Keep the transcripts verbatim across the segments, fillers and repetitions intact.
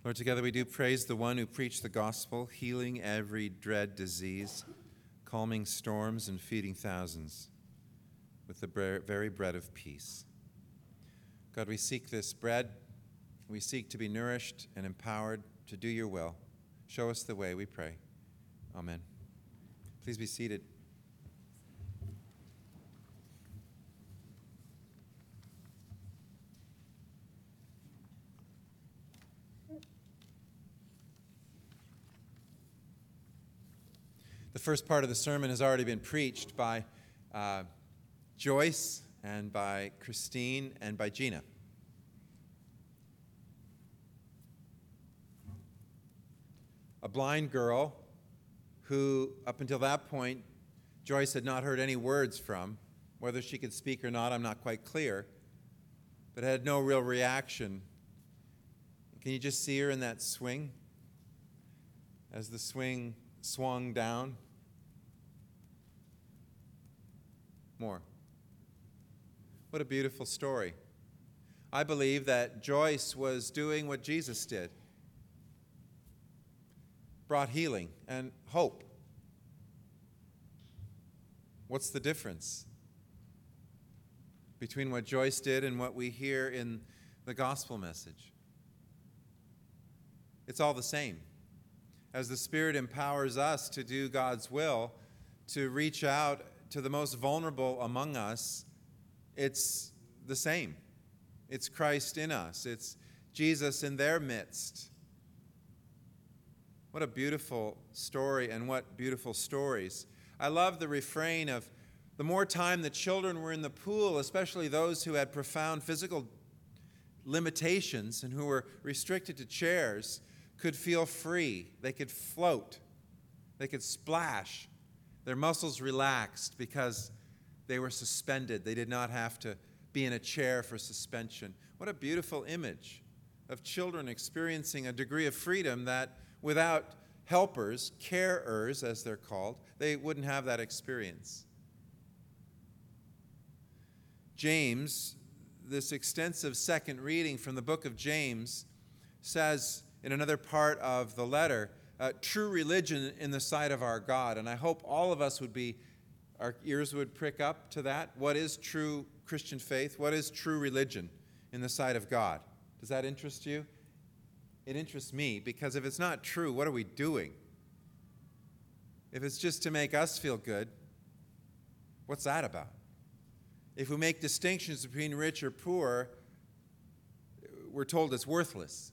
Lord, together we do praise the one who preached the gospel, healing every dread disease, calming storms and feeding thousands with the very bread of peace. God, we seek this bread. We seek to be nourished and empowered to do your will. Show us the way, we pray. Amen. Please be seated. The first part of the sermon has already been preached by uh, Joyce and by Christine and by Gina. A blind girl who, up until that point, Joyce had not heard any words from. Whether she could speak or not, I'm not quite clear, but had no real reaction. Can you just see her in that swing? As the swing swung down? More. What a beautiful story. I believe that Joyce was doing what Jesus did. Brought healing and hope. What's the difference between what Joyce did and what we hear in the gospel message? It's all the same. As the Spirit empowers us to do God's will, to reach out to the most vulnerable among us, it's the same. It's Christ in us. It's Jesus in their midst. What a beautiful story, and what beautiful stories. I love the refrain of the more time the children were in the pool, especially those who had profound physical limitations and who were restricted to chairs, could feel free. They could float. They could splash. Their muscles relaxed because they were suspended. They did not have to be in a chair for suspension. What a beautiful image of children experiencing a degree of freedom that without helpers, carers as they're called, they wouldn't have that experience. James, this extensive second reading from the book of James, says in another part of the letter, uh, true religion in the sight of our God. And I hope all of us would be, our ears would prick up to that. What is true Christian faith? What is true religion in the sight of God? Does that interest you? It interests me, because if it's not true, what are we doing? If it's just to make us feel good, what's that about? If we make distinctions between rich or poor, we're told it's worthless.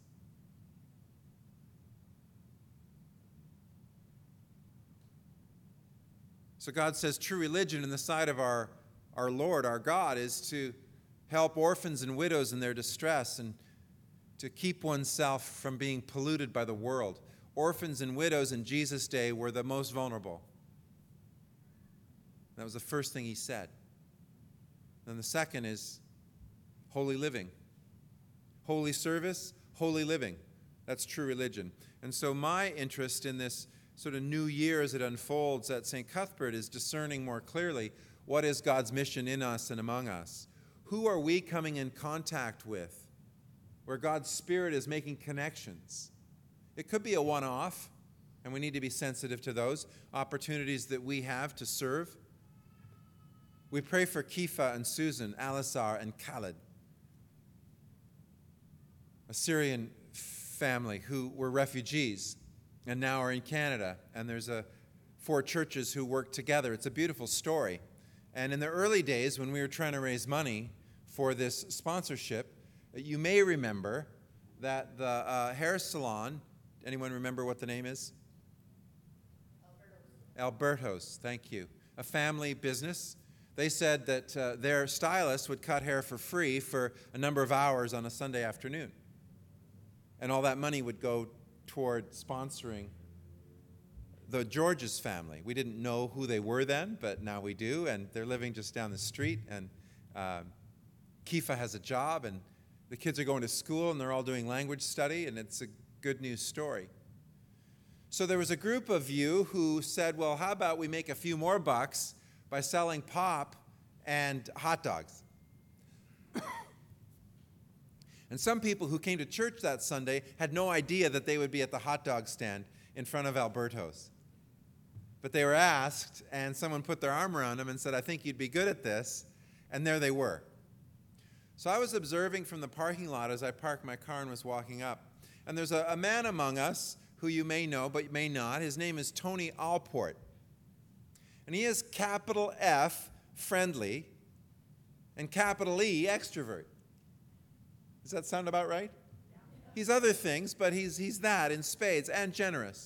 So God says true religion in the sight of our, our Lord, our God, is to help orphans and widows in their distress and to keep oneself from being polluted by the world. Orphans and widows in Jesus' day were the most vulnerable. That was the first thing he said. Then the second is holy living. Holy service, holy living. That's true religion. And so my interest in this sort of new year as it unfolds at Saint Cuthbert is discerning more clearly what is God's mission in us and among us. Who are we coming in contact with where God's Spirit is making connections? It could be a one-off, and we need to be sensitive to those opportunities that we have to serve. We pray for Kifa and Susan, Alisar and Khaled, a Syrian family who were refugees and now are in Canada, and there's a four churches who work together. It's a beautiful story. And in the early days, when we were trying to raise money for this sponsorship, you may remember that the uh, hair salon, anyone remember what the name is? Alberto's. Alberto's, thank you. A family business. They said that uh, their stylist would cut hair for free for a number of hours on a Sunday afternoon. And all that money would go toward sponsoring the Georges family. We didn't know who they were then, but now we do, and they're living just down the street, and uh, Kifa has a job, and the kids are going to school, and they're all doing language study, and it's a good news story. So there was a group of you who said, well, how about we make a few more bucks by selling pop and hot dogs? And some people who came to church that Sunday had no idea that they would be at the hot dog stand in front of Alberto's. But they were asked, and someone put their arm around them and said, I think you'd be good at this. And there they were. So I was observing from the parking lot as I parked my car and was walking up. And there's a, a man among us who you may know but may not. His name is Tony Allport. And he is capital F, friendly, and capital E, extrovert. Does that sound about right? He's other things, but he's, he's that in spades, and generous.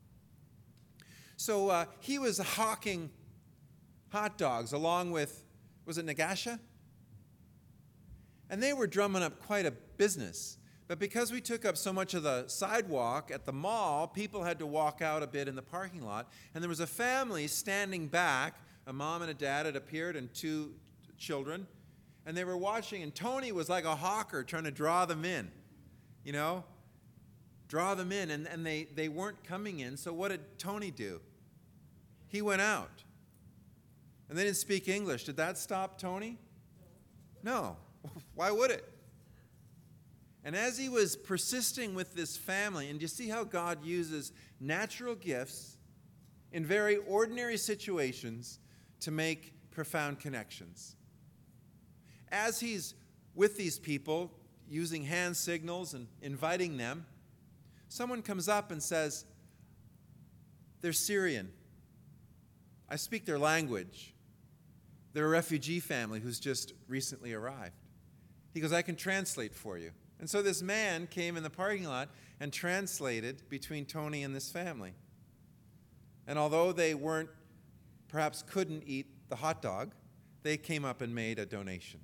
So uh, he was hawking hot dogs along with, was it Nagasha? And they were drumming up quite a business. But because we took up so much of the sidewalk at the mall, people had to walk out a bit in the parking lot. And there was a family standing back. A mom and a dad had appeared and two children. And they were watching, and Tony was like a hawker trying to draw them in. You know? Draw them in. And, and they, they weren't coming in. So what did Tony do? He went out. And they didn't speak English. Did that stop Tony? No. Why would it? And as he was persisting with this family, and you see how God uses natural gifts in very ordinary situations to make profound connections. As he's with these people, using hand signals and inviting them, someone comes up and says, they're Syrian. I speak their language. They're a refugee family who's just recently arrived. He goes, I can translate for you. And so this man came in the parking lot and translated between Tony and this family. And although they weren't, perhaps couldn't eat the hot dog, they came up and made a donation.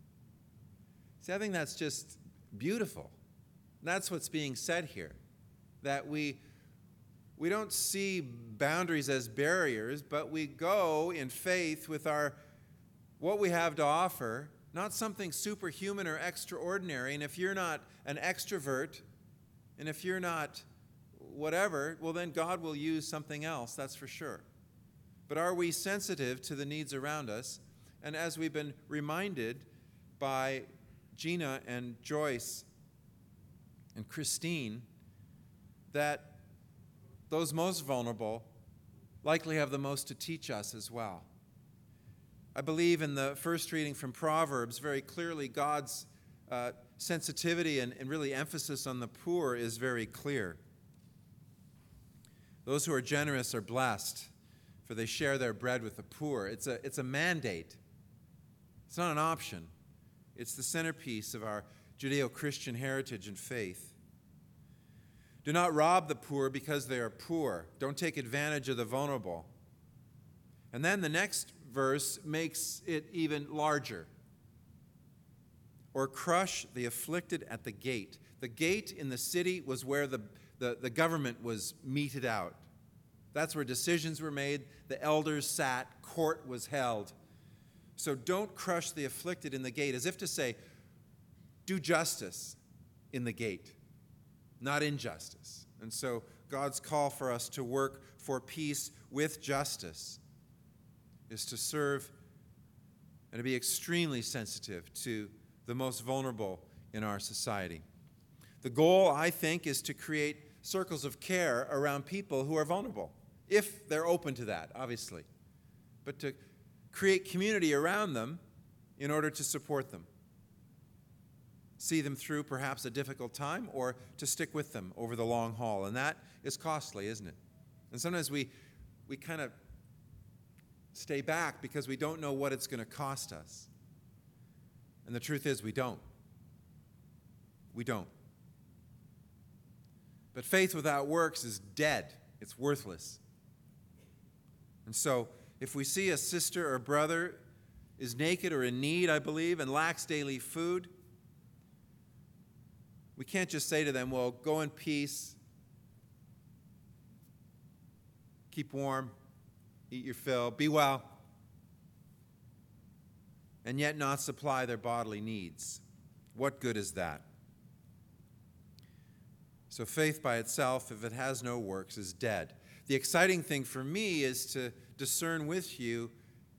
See, I think that's just beautiful. That's what's being said here, that we, we don't see boundaries as barriers, but we go in faith with our what we have to offer, not something superhuman or extraordinary. And if you're not an extrovert, and if you're not whatever, well, then God will use something else, that's for sure. But are we sensitive to the needs around us? And as we've been reminded by Gina and Joyce and Christine, that those most vulnerable likely have the most to teach us as well. I believe in the first reading from Proverbs, very clearly God's uh, sensitivity and, and really emphasis on the poor is very clear. Those who are generous are blessed, for they share their bread with the poor. It's a, it's a mandate. It's not an option. It's the centerpiece of our Judeo-Christian heritage and faith. Do not rob the poor because they are poor. Don't take advantage of the vulnerable. And then the next verse makes it even larger. Or crush the afflicted at the gate. The gate in the city was where the, the, the government was meted out. That's where decisions were made. The elders sat. Court was held. So don't crush the afflicted in the gate, as if to say, do justice in the gate, not injustice. And so God's call for us to work for peace with justice is to serve and to be extremely sensitive to the most vulnerable in our society. The goal, I think, is to create circles of care around people who are vulnerable, if they're open to that, obviously, but to create community around them in order to support them, see them through perhaps a difficult time, or to stick with them over the long haul. And that is costly, isn't it? And sometimes we, we kind of stay back because we don't know what it's going to cost us. And the truth is, we don't. We don't. But faith without works is dead. It's worthless. And so, if we see a sister or brother is naked or in need, I believe, and lacks daily food, we can't just say to them, well, go in peace, keep warm, eat your fill, be well, and yet not supply their bodily needs. What good is that? So faith by itself, if it has no works, is dead. The exciting thing for me is to discern with you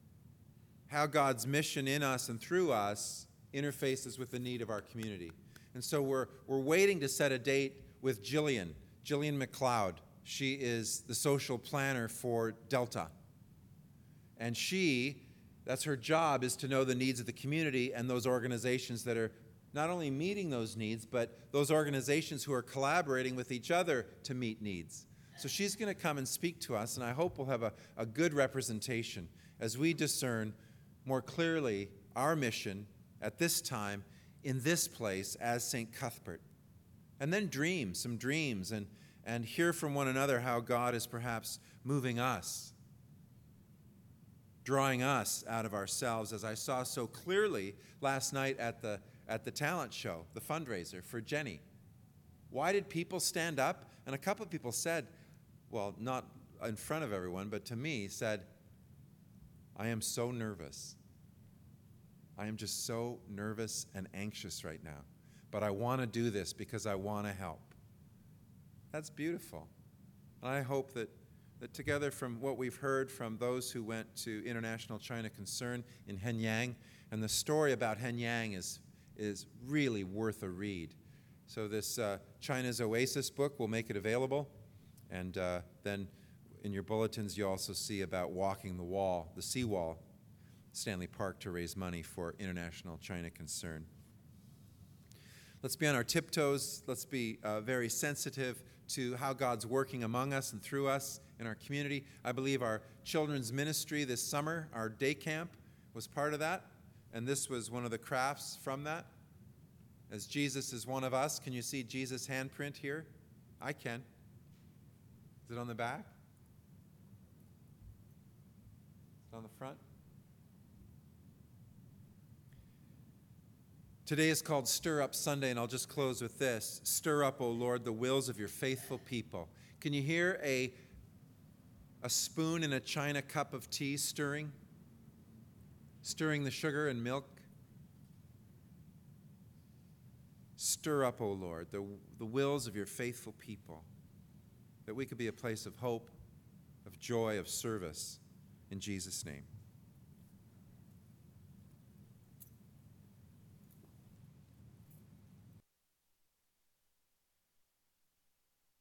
how God's mission in us and through us interfaces with the need of our community. And so we're, we're waiting to set a date with Jillian, Jillian McLeod. She is the social planner for Delta. And she, that's her job, is to know the needs of the community and those organizations that are not only meeting those needs, but those organizations who are collaborating with each other to meet needs. So she's going to come and speak to us, and I hope we'll have a, a good representation as we discern more clearly our mission at this time in this place as Saint Cuthbert. And then dream, some dreams, and, and hear from one another how God is perhaps moving us, drawing us out of ourselves, as I saw so clearly last night at the, at the talent show, the fundraiser for Jenny. Why did people stand up? And a couple of people said, well, not in front of everyone, but to me, said, I am so nervous. I am just so nervous and anxious right now. But I want to do this because I want to help. That's beautiful. And I hope that, that together from what we've heard from those who went to International China Concern in Henyang, and the story about Henyang is, is really worth a read. So this uh, China's Oasis book, will make it available. And uh, then in your bulletins, you also see about walking the wall, the seawall, Stanley Park, to raise money for International China Concern. Let's be on our tiptoes. Let's be uh, very sensitive to how God's working among us and through us in our community. I believe our children's ministry this summer, our day camp, was part of that. And this was one of the crafts from that. As Jesus is one of us, can you see Jesus' handprint here? I can. Is it on the back? Is it on the front? Today is called Stir Up Sunday, and I'll just close with this. Stir up, O Lord, the wills of your faithful people. Can you hear a, a spoon in a china cup of tea stirring? Stirring the sugar and milk? Stir up, O Lord, the, the wills of your faithful people, that we could be a place of hope, of joy, of service, in Jesus' name.